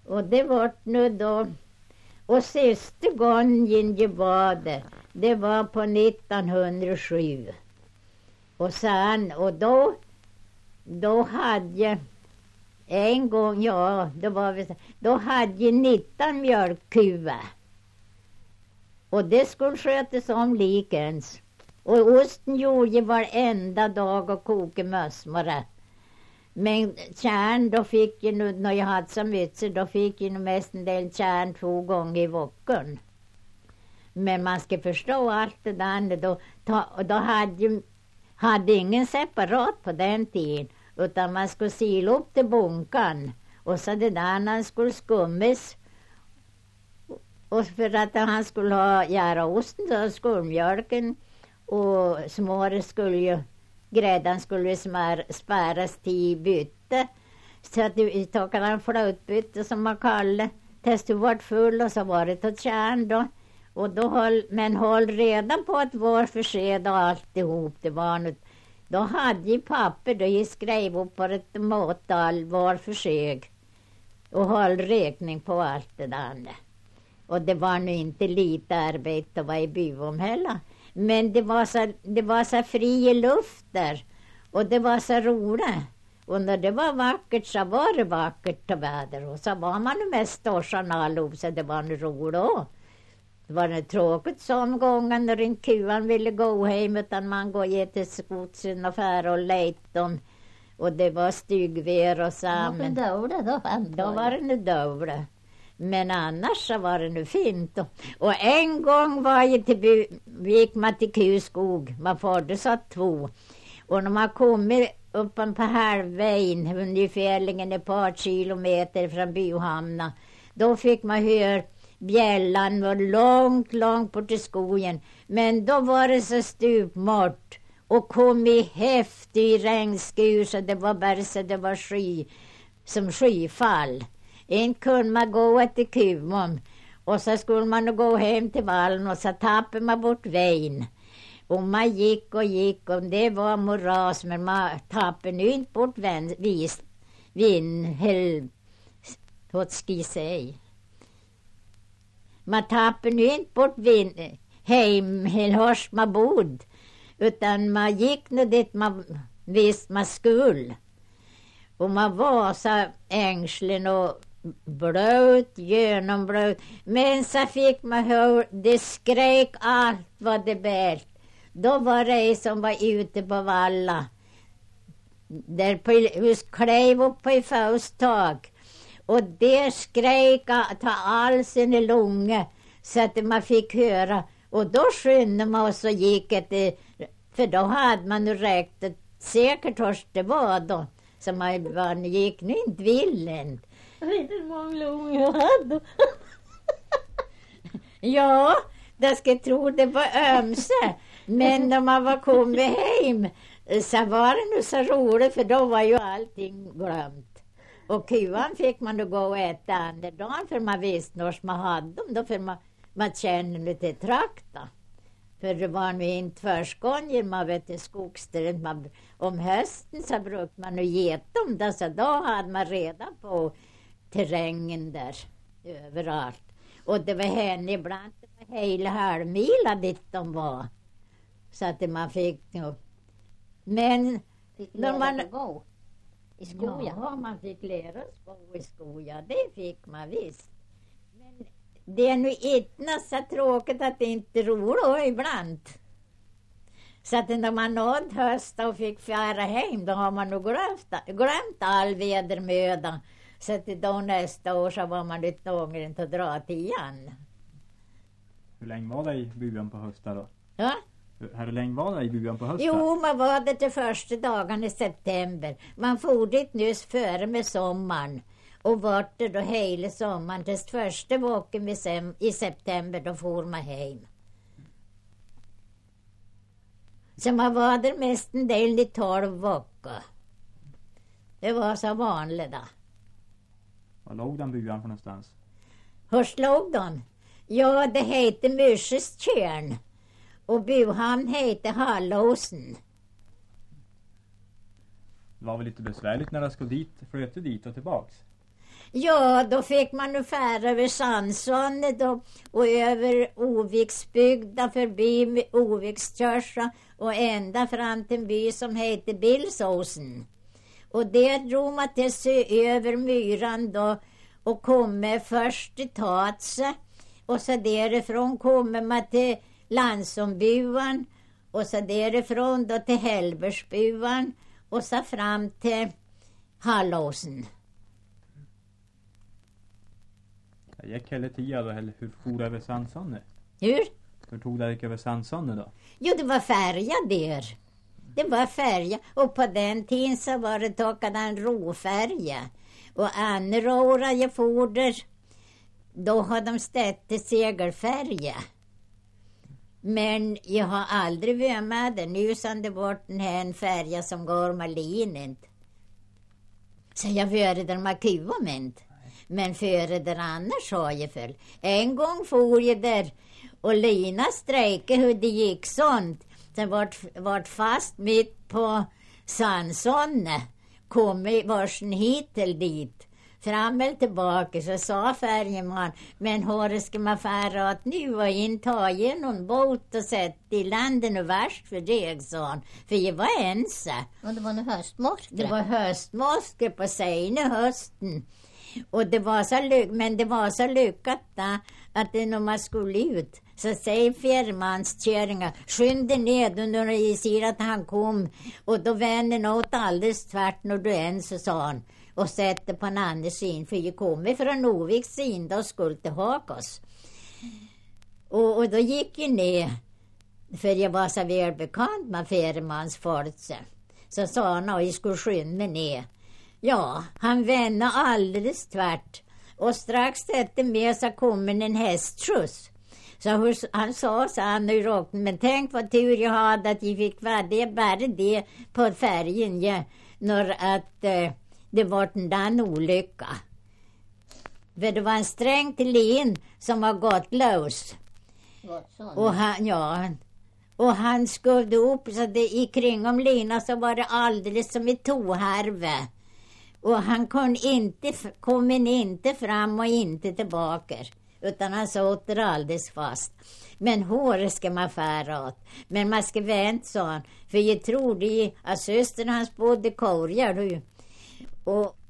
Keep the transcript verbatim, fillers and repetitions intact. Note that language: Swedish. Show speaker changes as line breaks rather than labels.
Och det var nu då. Och sista gången jag var det, det var på nittonhundrasju. Och sen, och då, då hade jag en gång, ja, det var vi, då hade jag nitton mjölkkuvar. Och det skulle skötas om likens. Och osten gjorde jag varenda dag och koka mössmöra. Men kärn, då fick jag nu, när jag hade så mycket, då fick jag nog mest en del kärn två gånger i veckan. Men man ska förstå allt det där, då, ta, då hade jag hade ingen separat på den tiden, utan man skulle sila upp till bunkan, och så det där när han skulle skummas, och för att han skulle ha göra osten så skulle mjölken och smöret skulle ju, gräddan skulle smär, späras till bytte, så att vi tog en flötbytte som man kallade, tills du var full, och så var det till kärn då. Och då höll, men håll redan på att var försked och alltihop, det var något. Då hade jag papper, då jag skrev upp på ett måttal var förseg och höll räkning på allt det där. Och det var nu inte lite arbete att vara i byvom heller. Men det var så, det var så fri luft där, och det var så roligt. Och när det var vackert så var det vackert till väder, och så var man ju mest storsan allop, så det var nu roligt. Det var det tråkigt som gången när en kuan ville gå hem, utan man går ge till skotsen och färra och lejt dem. Och det var stygver och samman.
Det var det då?
Då var det nu dåligt. Men annars så var det nu fint. Och en gång var jag till by, gick man till Kuskog. Man förde så två. Och när man kom upp på halvvägen, ungefär ett par kilometer från byhamna, då fick man höra bjällan var långt, långt bort i skogen. Men då var det så stupmört och kom i häftig regnskur, så det var bara så det var sky, som skyfall. En kunde man gå till Kuvmom, och så skulle man gå hem till vallen, och så tappade man bort vägen. Och man gick och gick, och det var moras, men man tappade nu inte bort vän, vis, vin, hel, vad ska jag säga? Man tappade nu inte bort vin, hem, hos man bod, utan man gick nu dit man visste man skulle. Och man var så ängslig och blöt, genomblöt. Men så fick man höra, det skrek allt vad det bärt. Då var det som var ute på valla. Där på hus klev upp på i faustag. Och det skrek ta all sina lungor, så att man fick höra. Och då skyndade man och så gick det, för då hade man ju räknat säkert hos det var då. Så man, man gick nu inte villen.
Jag vet inte hur många lungor jag hade.
Ja, det ska tro det var ömse. Men när man var kommit hem så var det nu så roligt, för då var ju allting glömt. Och kuvan fick man då gå och äta andra dagen, för man visste när man hade dem. Då för man, man kände lite trakta. För det var nu inte först gången man vet i skogsträdet. Man, om hösten så brukade man ju ge dem där, så då hade man reda på terrängen där överallt. Och det var henne ibland, det var hela halvmila dit de var. Så att man fick nu. Men när man
gå i skogen.
Ja, man fick lära sig gå i skogen. Det fick man visst. Men det är nu inte så tråkigt att det inte är roligt ibland. Så att när man nådde höst och fick färra hem, då har man nog glömt, glömt all vädermöda. Så att då nästa år så var man lite tvungen att dra till igen.
Hur länge var det i byggan på hösten då?
Ja?
Hur länge var det i byggan på hösten?
Jo, man var det till första dagen i september. Man for dit nyss före med sommaren. Och var det då hela sommaren. Tills första våken i september, då for man hem. Så man var där mest en del i tolv veckor. Det var så vanligt då.
Var låg den byggan för någonstans?
Hur låg den? Ja, det heter Myrses tjärn. Och byhamn heter Hallåsen.
Det var väl lite besvärligt när jag skulle dit, flöt dit och tillbaks?
Ja, då fick man ungefär över Sandsånet och, och över Oviksbygda förbi Ovikskörsa och ända fram till en by som heter Bilsåsen. Och det drog man till sig över myran då och kommer först till Tatse och så därifrån kommer man till Landsombuan och så därifrån då till Hälbersbuan och så fram till Hallåsen.
Jag gick hela tiden då, eller hur for det över Sandsåne?
Hur?
Hur tog det över Sandsåne då?
Jo, det var färja där. Det var färja. Och på den tiden så var det tockat en råfärja. Och andra året jag for där, då har de ställt till segelfärja. Men jag har aldrig varit med det. Nu som det var den här en färja som går med linet. Så jag var där med kuvament. Men före där annars har jag föll. En gång for jag där och Lina strejkade hur det gick sånt. Sen vart, vart fast mitt på Sandsåne. Kom i varsin hit till dit. Fram eller tillbaka så sa färjeman. Men hur ska man färra att nu och inta någon båt och sätta i landen och värst för det, sa. För jag var ense.
Och det var en höstmorskre.
Det var höstmorskre på sena hösten. Och det var så lyck- men det var så lyckat då, att det när man skulle ut så säger fjärrmanskärringar skynda ned och när jag ser att han kom och då vände något alldeles tvärt när du än så sa han och sätter på en annan syn för jag kommer från Oviks sin då skulle till Hakos och, och då gick jag ner för jag var så välbekant med fjärrmansfolket så sa han att jag skulle skynda ner. Ja, han vände alldeles tvärt. Och strax efter med så kom en hästskjuts. Så han sa så han nu råkade. Men tänk vad tur jag hade att jag fick vara det. Bara det på färgen. Ja, när att eh, det var en där olycka. För det var en sträng till lin som var gått lös. Och han, ja... Och han skövde upp så det i kring om lina så var det alldeles som ett tohärve. Och han kom inte, kom inte fram och inte tillbaka. Utan han satt där alldeles fast. Men håret ska man färra åt. Men man ska vänta, sa han. För jag trodde att systern hans bodde korgar. Och